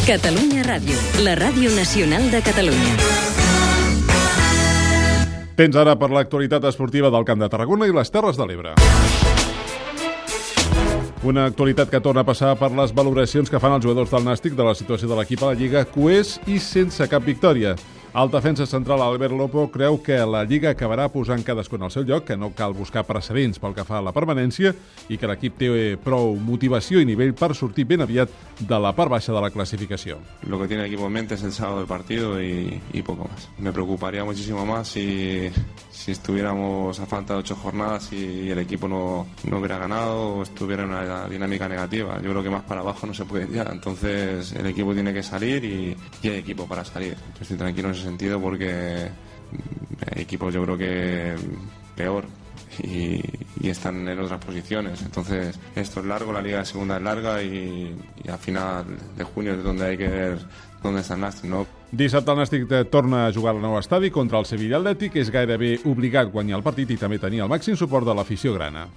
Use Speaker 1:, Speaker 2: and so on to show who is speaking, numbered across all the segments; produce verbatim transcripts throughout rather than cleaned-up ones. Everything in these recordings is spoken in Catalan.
Speaker 1: Catalunya Ràdio, la ràdio nacional de Catalunya.
Speaker 2: Tens ara per l'actualitat esportiva del Camp de Tarragona i les Terres de l'Ebre. Una actualitat que torna a passar per les valoracions que fan els jugadors del Nàstic de la situació de l'equip a la Lliga, coès i sense cap victòria. El defensa central Albert Lopo creu que la Lliga acabarà posant cadascun al seu lloc, que no cal buscar precedents pel que fa a la permanència i que l'equip té prou motivació i nivell per sortir ben aviat de la part baixa de la clasificación.
Speaker 3: Lo que tiene el equipo en mente es el sábado del partido y, y poco más. Me preocuparía muchísimo más si, si estuviéramos a falta de ocho jornadas y el equipo no, no hubiera ganado o estuviera en una dinámica negativa. Yo creo que más para abajo no se puede ya. Entonces el equipo tiene que salir y, y hay equipo para salir. Yo estoy tranquilo en ese sentido porque hay equipos yo creo que peor y, y están en otras posiciones. Entonces esto es largo, la Liga de Segunda es larga y, y a final de junio es donde hay que ver dónde està el Nàstic, no?
Speaker 2: Dissabte el Nàstic torna a jugar al nou estadi contra el Sevilla Atlètic. És gairebé obligat guanyar el partit i també tenir el màxim suport de l'afició grana.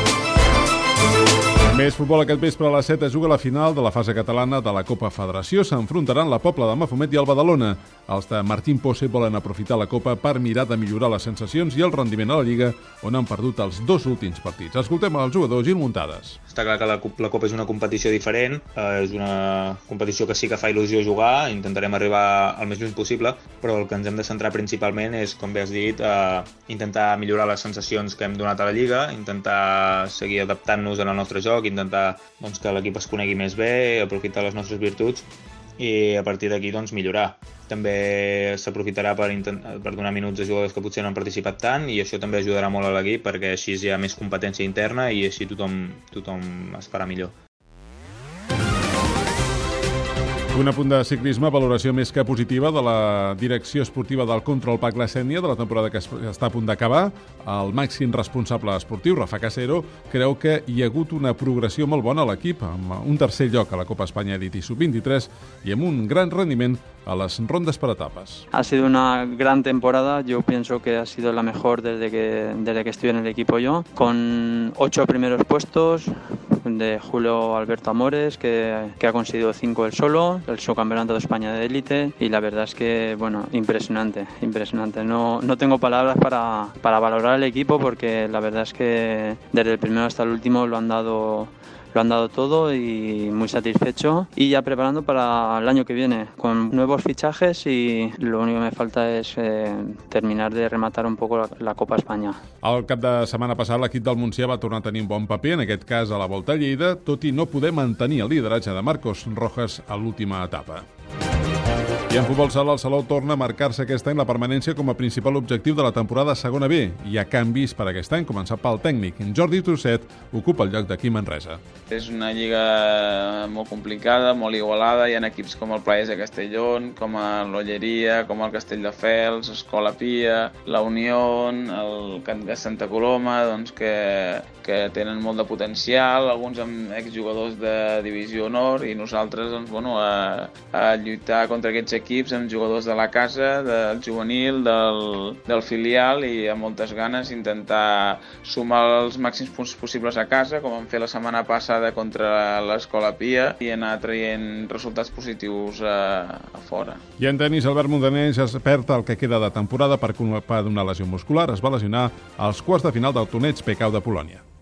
Speaker 2: Més futbol. Aquest vespre a les set es juga la final de la fase catalana de la Copa Federació. S'enfrontaran la Pobla de Mafumet i el Badalona. Els de Martín Pose volen aprofitar la Copa per mirar de millorar les sensacions i el rendiment a la Lliga, on han perdut els dos últims partits. Escoltem el jugador Gil Muntades.
Speaker 4: Està clar que la, la Copa és una competició diferent, eh, és una competició que sí que fa il·lusió jugar, intentarem arribar al més lluny possible, però el que ens hem de centrar principalment és, com bé has dit, eh, intentar millorar les sensacions que hem donat a la Lliga, intentar seguir adaptant-nos al nostre joc, intentar doncs, que l'equip es conegui més bé, aprofitar les nostres virtuts i a partir d'aquí doncs, millorar. També s'aprofitarà per, per donar minuts a jugadors que potser no han participat tant i això també ajudarà molt a l'equip perquè així hi ha més competència interna i així tothom, tothom es farà millor.
Speaker 2: Un apunt de ciclisme, valoració més que positiva de la direcció esportiva del Control Pack La Sénia de la temporada que està a punt d'acabar. El màxim responsable esportiu, Rafa Casero, creu que hi ha hagut una progressió molt bona a l'equip, amb un tercer lloc a la Copa Espanya Elite i sub vint-i-tres i amb un gran rendiment a les rondes per etapes.
Speaker 5: Ha sido una gran temporada, yo pienso que ha sido la mejor desde que, desde que estoy en el equipo yo, con ocho primeros puestos, de Julio Alberto Amores, que, que ha conseguido cinco él solo, el subcampeonato de España de élite, y la verdad es que, bueno, impresionante, impresionante. No, no tengo palabras para, para valorar el equipo porque la verdad es que desde el primero hasta el último lo han dado... Lo han dado todo y muy satisfecho y ya preparando para el año que viene con nuevos fichajes y lo único que me falta es eh, terminar de rematar un poco la, la Copa España.
Speaker 2: El cap de setmana passat l'equip del Montsià va tornar a tenir un bon paper, en aquest cas a la Volta a Lleida, tot i no poder mantenir el lideratge de Marcos Rojas a l'última etapa. I en futbol sala, el Salou torna a marcar-se aquest any la permanència com a principal objectiu de la temporada segona B. Hi ha canvis per aquest any, començant pel tècnic. Jordi Trosset ocupa el lloc d'aquí Manresa.
Speaker 6: És una lliga molt complicada, molt igualada. Hi ha equips com el Players de Castellón, com l'Olleria, com el Castelldefels, Escola Pia, la Unió, el Can de Santa Coloma, doncs que, que tenen molt de potencial, alguns amb exjugadors de divisió honor i nosaltres doncs, bueno, a, a lluitar contra aquests equips amb jugadors de la casa, del juvenil, del, del filial i amb moltes ganes intentar sumar els màxims punts possibles a casa, com vam fer la setmana passada contra l'Escola Pia, i anar traient resultats positius a, a fora.
Speaker 2: I en tenis, Albert Mundanés es perd el que queda de temporada per culpa d'una lesió muscular. Es va lesionar als quarts de final del torneig P K U de Polònia.